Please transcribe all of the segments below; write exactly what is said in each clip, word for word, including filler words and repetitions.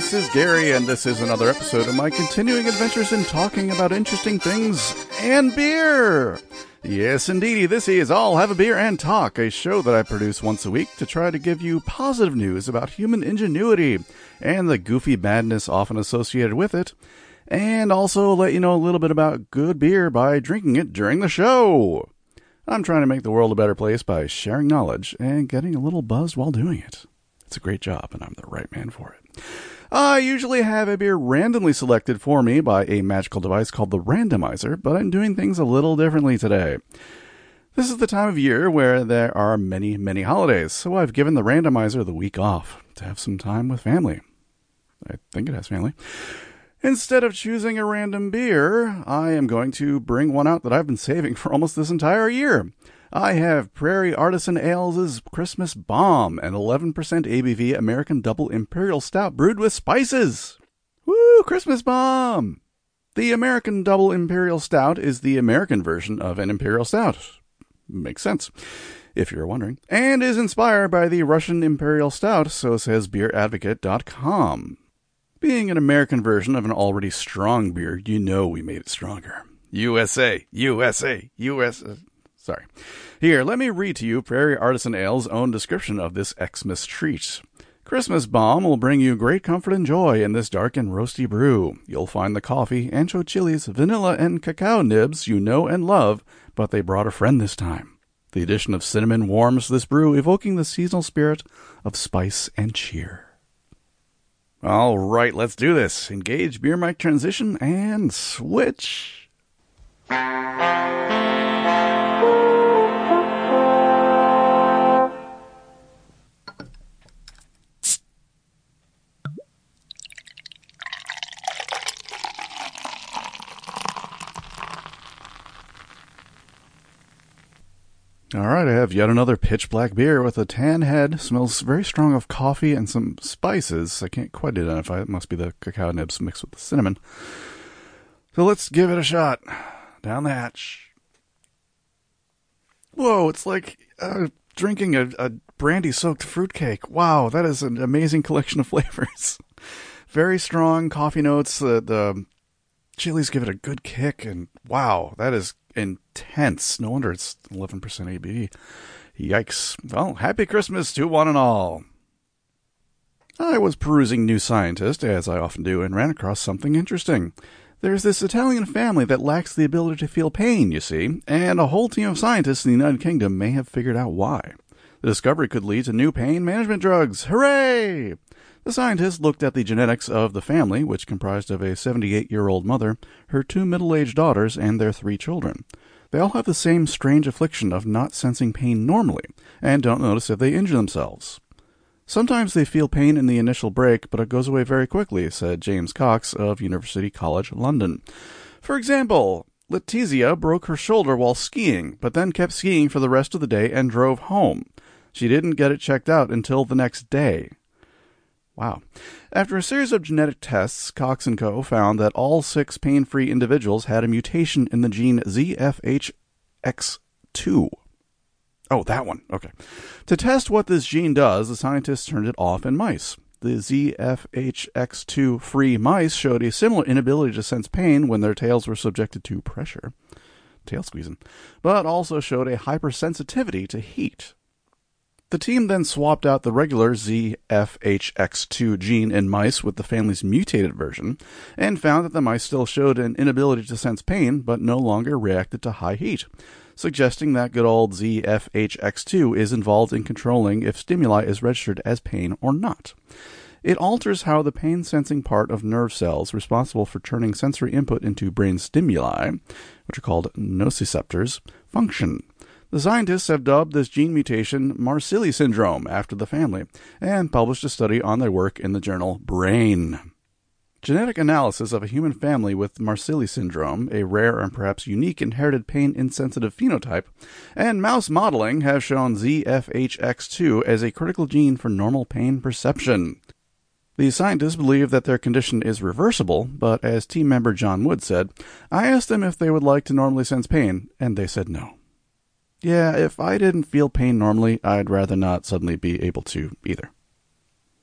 this is Gary, and this is another episode of my continuing adventures in talking about interesting things and beer. Yes, indeedy, this is I'll Have a Beer and Talk, a show that I produce once a week to try to give you positive news about human ingenuity and the goofy madness often associated with it, and also let you know a little bit about good beer by drinking it during the show. I'm trying to make the world a better place by sharing knowledge and getting a little buzzed while doing it. It's a great job, and I'm the right man for it. I usually have a beer randomly selected for me by a magical device called the randomizer, but I'm doing things a little differently today. This is the time of year where there are many, many holidays, so I've given the randomizer the week off to have some time with family. I think it has family. Instead of choosing a random beer, I am going to bring one out that I've been saving for almost this entire year. I have Prairie Artisan Ales' Christmas Bomb, an eleven percent A B V American Double Imperial Stout brewed with spices. Woo, Christmas Bomb! The American Double Imperial Stout is the American version of an Imperial Stout. Makes sense, if you're wondering. And is inspired by the Russian Imperial Stout, so says beer advocate dot com. Being an American version of an already strong beer, you know we made it stronger. U S A, U S A, U S A... Sorry. Here, let me read to you Prairie Artisan Ale's own description of this Xmas treat. Christmas Bomb will bring you great comfort and joy in this dark and roasty brew. You'll find the coffee, ancho chilies, vanilla, and cacao nibs you know and love, but they brought a friend this time. The addition of cinnamon warms this brew, evoking the seasonal spirit of spice and cheer. All right, let's do this. Engage beer mic transition and switch. All right, I have yet another pitch black beer with a tan head. Smells very strong of coffee and some spices. I can't quite identify. It must be the cacao nibs mixed with the cinnamon. So let's give it a shot. Down the hatch. Whoa, it's like uh, drinking a, a brandy-soaked fruitcake. Wow, that is an amazing collection of flavors. Very strong coffee notes. The, the chilies give it a good kick. And wow, that is intense. No wonder it's eleven percent A B V. Yikes. Well, happy Christmas to one and all. I was perusing New Scientist, as I often do, and ran across something interesting. There's this Italian family that lacks the ability to feel pain, you see, and a whole team of scientists in the United Kingdom may have figured out why. The discovery could lead to new pain management drugs. Hooray! The scientists looked at the genetics of the family, which comprised of a seventy-eight-year-old mother, her two middle-aged daughters, and their three children. They all have the same strange affliction of not sensing pain normally, and don't notice if they injure themselves. Sometimes they feel pain in the initial break, but it goes away very quickly, said James Cox of University College London. For example, Letizia broke her shoulder while skiing, but then kept skiing for the rest of the day and drove home. She didn't get it checked out until the next day. Wow. After a series of genetic tests, Cox and Co. found that all six pain-free individuals had a mutation in the gene Z F H X two. Oh, that one. Okay. To test what this gene does, the scientists turned it off in mice. The Z F H X two-free mice showed a similar inability to sense pain when their tails were subjected to pressure, tail squeezing, but also showed a hypersensitivity to heat. The team then swapped out the regular Z F H X two gene in mice with the family's mutated version, and found that the mice still showed an inability to sense pain, but no longer reacted to high heat, suggesting that good old Z F H X two is involved in controlling if stimuli is registered as pain or not. It alters how the pain-sensing part of nerve cells responsible for turning sensory input into brain stimuli, which are called nociceptors, function. The scientists have dubbed this gene mutation Marsilli syndrome after the family, and published a study on their work in the journal Brain. Genetic analysis of a human family with Marsilli syndrome, a rare and perhaps unique inherited pain-insensitive phenotype, and mouse modeling have shown Z F H X two as a critical gene for normal pain perception. The scientists believe that their condition is reversible, but as team member John Wood said, I asked them if they would like to normally sense pain, and they said no. Yeah, if I didn't feel pain normally, I'd rather not suddenly be able to either.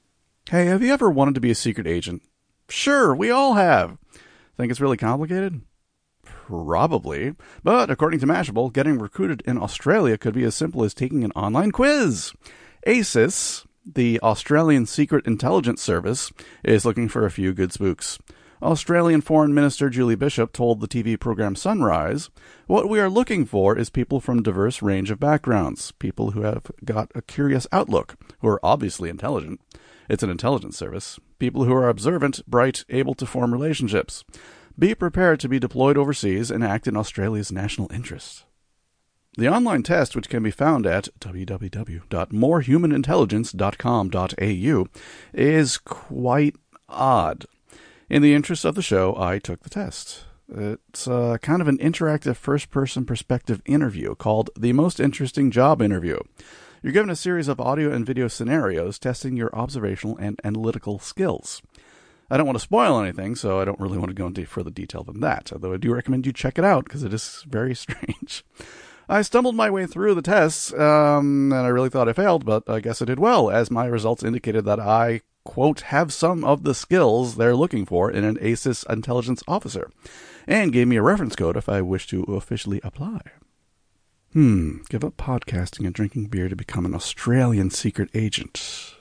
Hey, have you ever wanted to be a secret agent? Sure, we all have. Think it's really complicated? Probably. But according to Mashable, getting recruited in Australia could be as simple as taking an online quiz. ASIS, the Australian Secret Intelligence Service, is looking for a few good spooks. Australian Foreign Minister Julie Bishop told the T V program Sunrise, "What we are looking for is people from a diverse range of backgrounds, people who have got a curious outlook, who are obviously intelligent. It's an intelligence service. People who are observant, bright, able to form relationships. Be prepared to be deployed overseas and act in Australia's national interest." The online test, which can be found at w w w dot more human intelligence dot com dot a u, is quite odd. In the interest of the show, I took the test. It's uh, kind of an interactive first-person perspective interview called The Most Interesting Job Interview. You're given a series of audio and video scenarios testing your observational and analytical skills. I don't want to spoil anything, so I don't really want to go into further detail than that, although I do recommend you check it out because it is very strange. I stumbled my way through the tests, um, and I really thought I failed, but I guess I did well, as my results indicated that I, quote, have some of the skills they're looking for in an ASIS intelligence officer, and gave me a reference code if I wish to officially apply. Hmm, give up podcasting and drinking beer to become an Australian secret agent.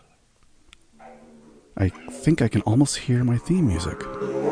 I think I can almost hear my theme music.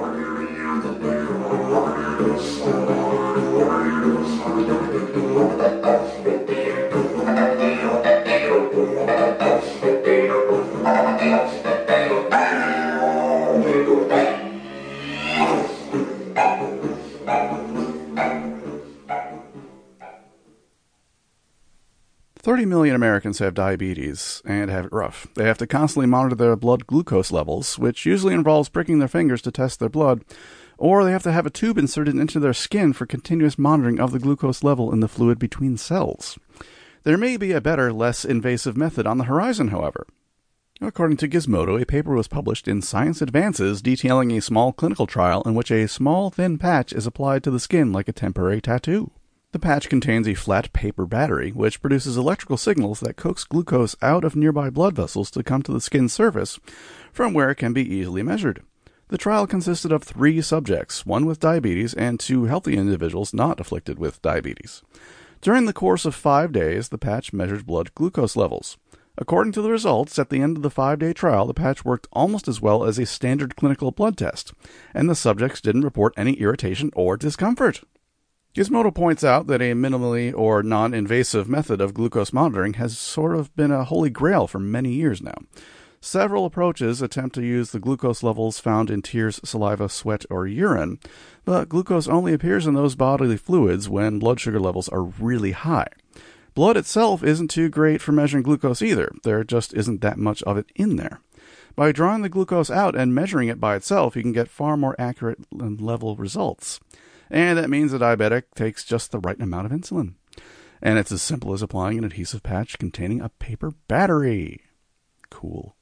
thirty million Americans have diabetes and have it rough. They have to constantly monitor their blood glucose levels, which usually involves pricking their fingers to test their blood, or they have to have a tube inserted into their skin for continuous monitoring of the glucose level in the fluid between cells. There may be a better, less invasive method on the horizon, however. According to Gizmodo, a paper was published in Science Advances detailing a small clinical trial in which a small, thin patch is applied to the skin like a temporary tattoo. The patch contains a flat paper battery, which produces electrical signals that coax glucose out of nearby blood vessels to come to the skin's surface, from where it can be easily measured. The trial consisted of three subjects, one with diabetes and two healthy individuals not afflicted with diabetes. During the course of five days, the patch measured blood glucose levels. According to the results, at the end of the five-day trial, the patch worked almost as well as a standard clinical blood test, and the subjects didn't report any irritation or discomfort. Gizmodo points out that a minimally or non-invasive method of glucose monitoring has sort of been a holy grail for many years now. Several approaches attempt to use the glucose levels found in tears, saliva, sweat, or urine, but glucose only appears in those bodily fluids when blood sugar levels are really high. Blood itself isn't too great for measuring glucose either. There just isn't that much of it in there. By drawing the glucose out and measuring it by itself, you can get far more accurate and level results. And that means a diabetic takes just the right amount of insulin. And it's as simple as applying an adhesive patch containing a paper battery. Cool.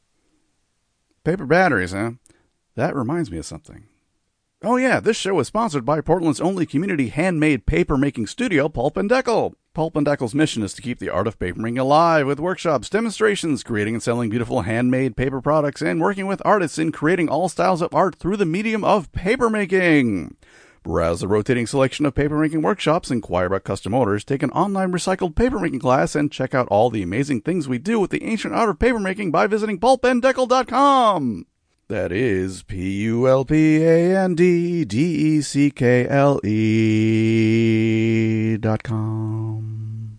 Paper batteries, huh? That reminds me of something. Oh yeah, this show is sponsored by Portland's only community handmade paper-making studio, Pulp and Deckel. Pulp and Deckel's mission is to keep the art of papermaking alive with workshops, demonstrations, creating and selling beautiful handmade paper products, and working with artists in creating all styles of art through the medium of papermaking. Browse the rotating selection of papermaking workshops, inquire about custom orders, take an online recycled papermaking class, and check out all the amazing things we do with the ancient art of papermaking by visiting pulp and deckel dot com. That is P U L P A N D D E C K L E dot com.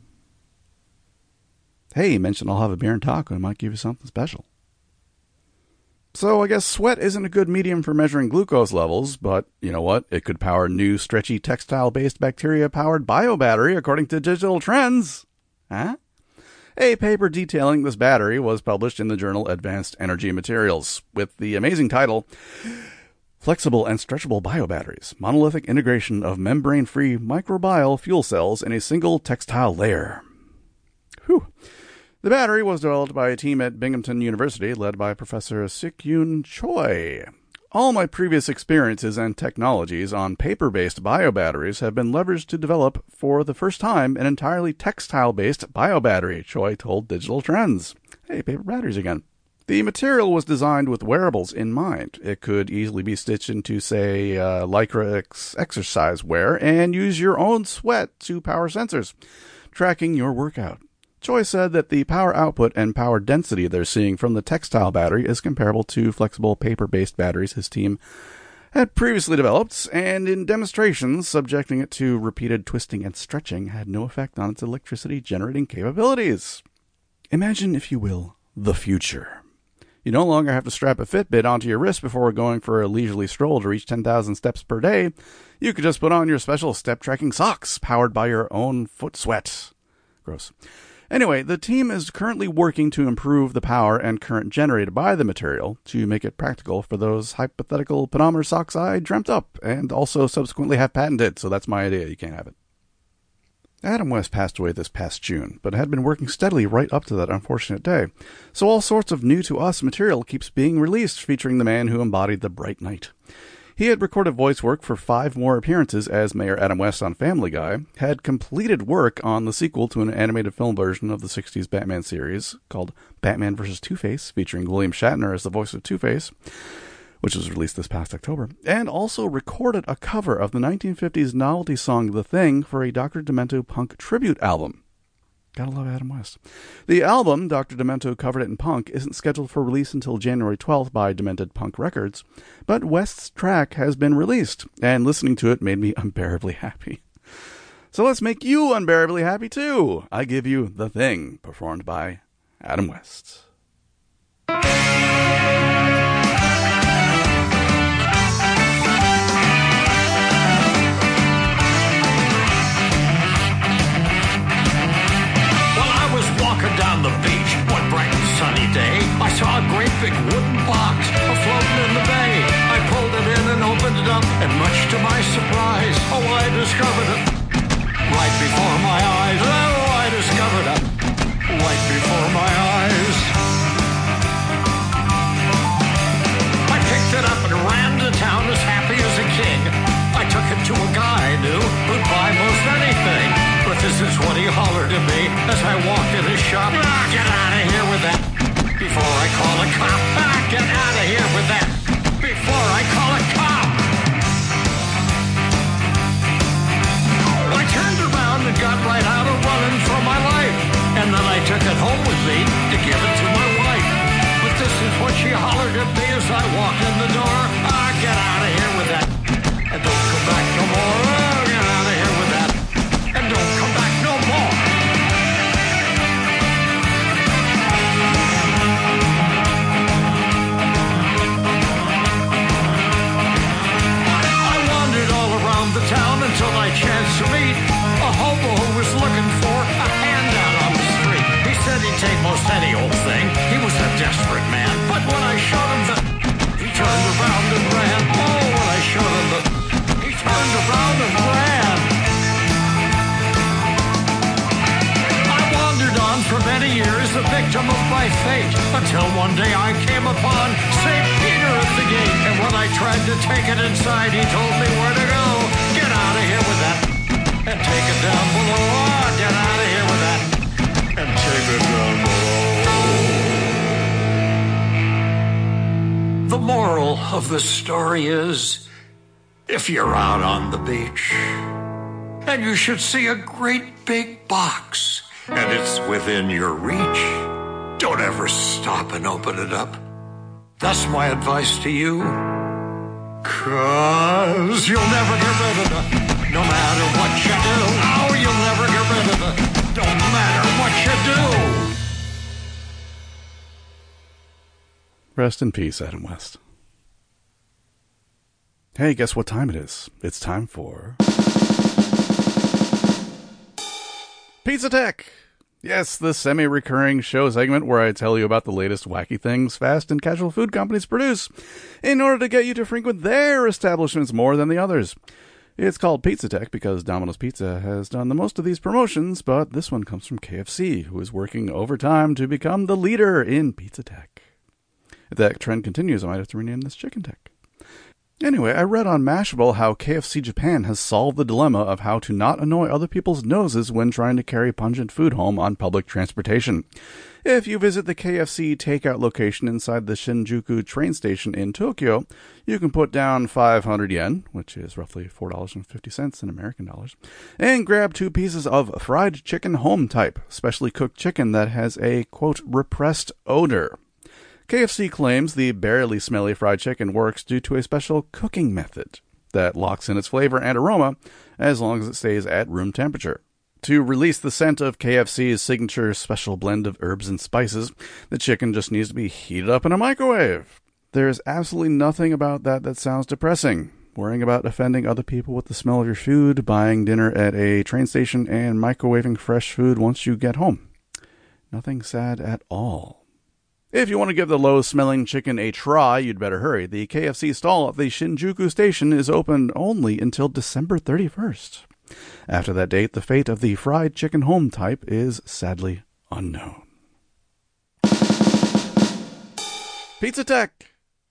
Hey, mention I'll have a beer and taco. I might give you something special. So I guess sweat isn't a good medium for measuring glucose levels, but you know what? It could power new, stretchy, textile-based bacteria-powered biobattery, according to Digital Trends. Huh? A paper detailing this battery was published in the journal Advanced Energy Materials, with the amazing title, Flexible and Stretchable Biobatteries, Monolithic Integration of Membrane-Free Microbial Fuel Cells in a Single Textile Layer. Whew. The battery was developed by a team at Binghamton University led by Professor Sik-Yoon Choi. All my previous experiences and technologies on paper-based biobatteries have been leveraged to develop, for the first time, an entirely textile-based biobattery, Choi told Digital Trends. Hey, paper batteries again. The material was designed with wearables in mind. It could easily be stitched into, say, uh, Lycra ex- exercise wear and use your own sweat to power sensors, tracking your workout. Choi said that the power output and power density they're seeing from the textile battery is comparable to flexible paper-based batteries his team had previously developed, and in demonstrations, subjecting it to repeated twisting and stretching had no effect on its electricity-generating capabilities. Imagine, if you will, the future. You no longer have to strap a Fitbit onto your wrist before going for a leisurely stroll to reach ten thousand steps per day. You could just put on your special step-tracking socks, powered by your own foot sweat. Gross. Anyway, the team is currently working to improve the power and current generated by the material to make it practical for those hypothetical pedometer socks I dreamt up and also subsequently have patented, so that's my idea. You can't have it. Adam West passed away this past June, but had been working steadily right up to that unfortunate day. So all sorts of new-to-us material keeps being released featuring the man who embodied the bright night. He had recorded voice work for five more appearances as Mayor Adam West on Family Guy, had completed work on the sequel to an animated film version of the sixties Batman series called Batman versus. Two-Face, featuring William Shatner as the voice of Two-Face, which was released this past October, and also recorded a cover of the nineteen fifties novelty song The Thing for a Doctor Demento punk tribute album. Gotta love Adam West. The album, Doctor Demento Covered It in Punk, isn't scheduled for release until January twelfth by Demented Punk Records, but West's track has been released, and listening to it made me unbearably happy. So let's make you unbearably happy too. I give you The Thing, performed by Adam West. Down the beach, one bright and sunny day, I saw a great big wooden box afloating in the bay. I pulled it in and opened it up, and much to my surprise, oh, I discovered it right before my eyes. Oh, I discovered it right before my eyes. I picked it up and ran to town as happy as a king. I took it to a guy I knew who'd buy most anything. But this is what he hollered at me as I walked in his shop. Ah, get out of here with that before I call a cop. Ah, get out of here with that before I call a cop. I turned around and got right out of running for my life. And then I took it home with me to give it to my wife. But this is what she hollered at me as I walked in the door. Ah, get out of here with that. And don't come back no more. Oh, get out of here with that. And don't come back no more. I wandered all around the town until I chanced to meet a hobo who was looking for a handout on the street. He said he'd take most any old thing. He was a desperate man. But when I showed him the, he turned around and ran. Oh, when I showed him the, he turned around and ran. For many years, a victim of my fate, until one day I came upon Saint Peter at the gate. And when I tried to take it inside, he told me where to go. Get out of here with that, and take it down below. Oh, get out of here with that, and take it down below. The moral of the story is, if you're out on the beach, and you should see a great big box, and it's within your reach, don't ever stop and open it up. That's my advice to you. 'Cause you'll never get rid of it, no matter what you do. Oh, you'll never get rid of it, no matter what you do. Rest in peace, Adam West. Hey, guess what time it is? It's time for Pizza Tech! Yes, the semi-recurring show segment where I tell you about the latest wacky things fast and casual food companies produce in order to get you to frequent their establishments more than the others. It's called Pizza Tech because Domino's Pizza has done the most of these promotions, but this one comes from K F C, who is working overtime to become the leader in Pizza Tech. If that trend continues, I might have to rename this Chicken Tech. Anyway, I read on Mashable how K F C Japan has solved the dilemma of how to not annoy other people's noses when trying to carry pungent food home on public transportation. If you visit the K F C takeout location inside the Shinjuku train station in Tokyo, you can put down five hundred yen, which is roughly four dollars and fifty cents in American dollars, and grab two pieces of fried chicken home type, specially cooked chicken that has a, quote, repressed odor. K F C claims the barely smelly fried chicken works due to a special cooking method that locks in its flavor and aroma as long as it stays at room temperature. To release the scent of K F C's signature special blend of herbs and spices, the chicken just needs to be heated up in a microwave. There's absolutely nothing about that that sounds depressing. Worrying about offending other people with the smell of your food, buying dinner at a train station, and microwaving fresh food once you get home. Nothing sad at all. If you want to give the low-smelling chicken a try, you'd better hurry. The K F C stall at the Shinjuku station is open only until December thirty-first. After that date, the fate of the fried chicken home type is sadly unknown. Pizza Tech!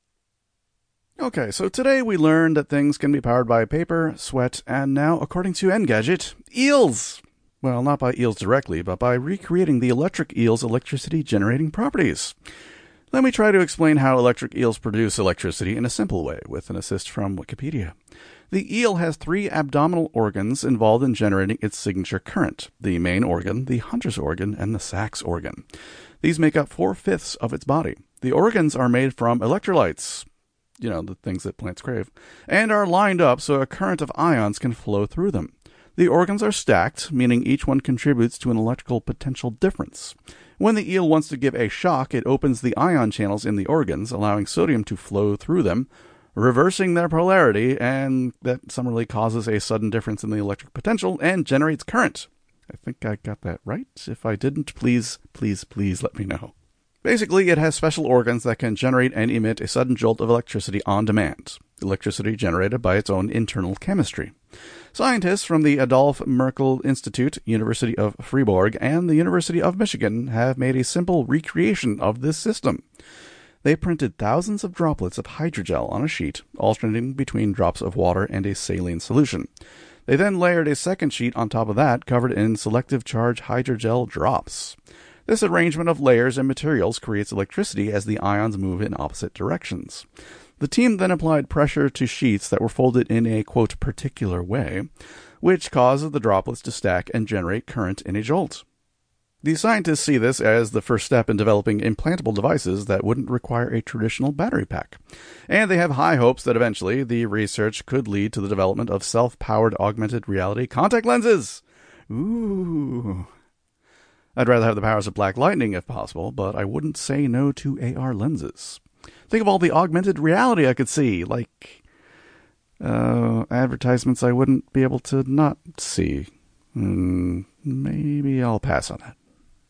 Okay, so today we learned that things can be powered by paper, sweat, and now, according to Engadget, eels! Well, not by eels directly, but by recreating the electric eel's electricity-generating properties. Let me try to explain how electric eels produce electricity in a simple way, with an assist from Wikipedia. The eel has three abdominal organs involved in generating its signature current: the main organ, the hunter's organ, and the sacs organ. These make up four-fifths of its body. The organs are made from electrolytes, you know, the things that plants crave, and are lined up so a current of ions can flow through them. The organs are stacked, meaning each one contributes to an electrical potential difference. When the eel wants to give a shock, it opens the ion channels in the organs, allowing sodium to flow through them, reversing their polarity, and that summarily causes a sudden difference in the electric potential and generates current. I think I got that right. If I didn't, please, please, please let me know. Basically, it has special organs that can generate and emit a sudden jolt of electricity on demand. Electricity generated by its own internal chemistry. Scientists from the Adolf Merkel Institute, University of Fribourg, and the University of Michigan have made a simple recreation of this system. They printed thousands of droplets of hydrogel on a sheet, alternating between drops of water and a saline solution. They then layered a second sheet on top of that, covered in selective charge hydrogel drops. This arrangement of layers and materials creates electricity as the ions move in opposite directions. The team then applied pressure to sheets that were folded in a, quote, particular way, which causes the droplets to stack and generate current in a jolt. The scientists see this as the first step in developing implantable devices that wouldn't require a traditional battery pack. And they have high hopes that eventually the research could lead to the development of self-powered augmented reality contact lenses. Ooh. I'd rather have the powers of Black Lightning if possible, but I wouldn't say no to A R lenses. Think of all the augmented reality I could see, like uh, advertisements I wouldn't be able to not see. Mm, maybe I'll pass on that.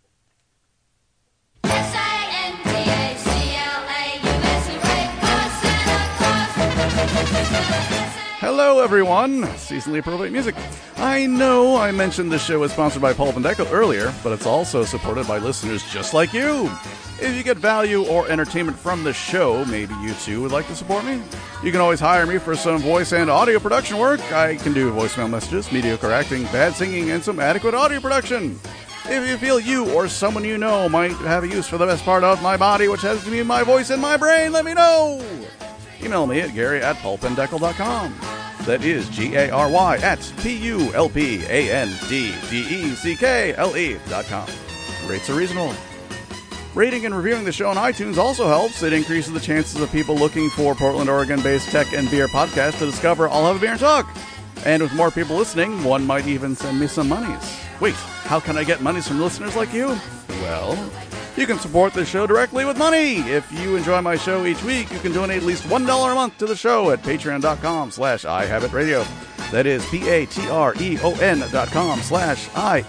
Hello, everyone! Seasonally appropriate music. I know I mentioned this show is sponsored by Pulp and Deckle earlier, but it's also supported by listeners just like you. If you get value or entertainment from the show, maybe you too would like to support me. You can always hire me for some voice and audio production work. I can do voicemail messages, mediocre acting, bad singing, and some adequate audio production. If you feel you or someone you know might have a use for the best part of my body, which has to be my voice and my brain, let me know! Email me at Gary at pulpanddeckle dot com. That is G A R Y at P U L P A N D D E C K L E dot com. Rates are reasonable. Rating and reviewing the show on iTunes also helps. It increases the chances of people looking for Portland, Oregon-based tech and beer podcasts to discover I'll Have a Beer and Talk. And with more people listening, one might even send me some monies. Wait, how can I get monies from listeners like you? Well, you can support the show directly with money. If you enjoy my show each week, you can donate at least one dollar a month to the show at patreon.com slash ihabitradio. That is P-A-T-R-E-O-N dot com slash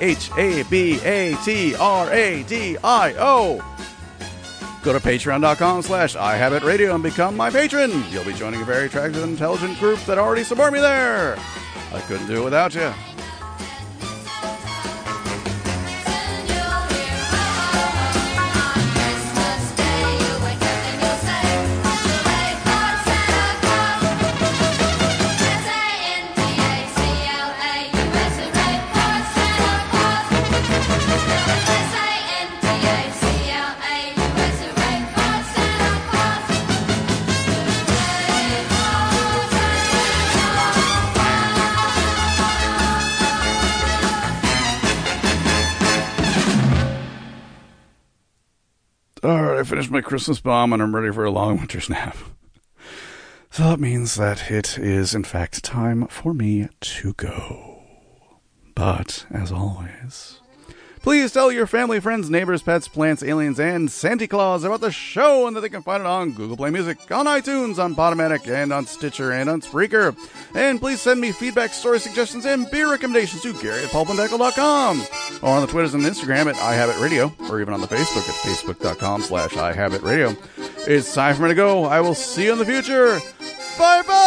I-H-A-B-A-T-R-A-D-I-O. Go to patreon.com slash ihabitradio and become my patron. You'll be joining a very attractive and intelligent group that already support me there. I couldn't do it without you. All right, I finished my Christmas bomb and I'm ready for a long winter's nap. So that means that it is, in fact, time for me to go. But, as always, please tell your family, friends, neighbors, pets, plants, aliens, and Santa Claus about the show and that they can find it on Google Play Music, on iTunes, on Podomatic, and on Stitcher, and on Spreaker. And please send me feedback, story suggestions, and beer recommendations to Gary at pulp and deckle dot com, or on the Twitters and Instagram at iHabitRadio, or even on the Facebook at facebook.com slash iHabitRadio. It's time for me to go. I will see you in the future. Bye-bye!